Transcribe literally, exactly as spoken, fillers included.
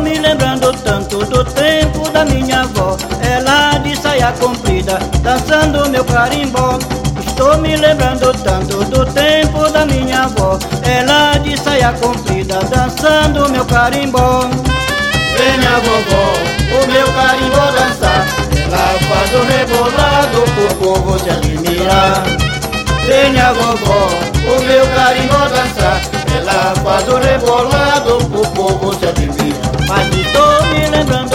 me lembrando tanto do tempo da minha avó, ela de saia comprida, dançando meu carimbó. Estou me lembrando tanto do tempo da minha avó, ela de saia comprida, dançando meu carimbó. Venha vovó, o meu carimbó dançar, ela faz o rebolado pro povo se admirar. Venha vovó, o meu carimbó dançar, ela faz o rebolado pro povo se admirar. Mas estou me lembrando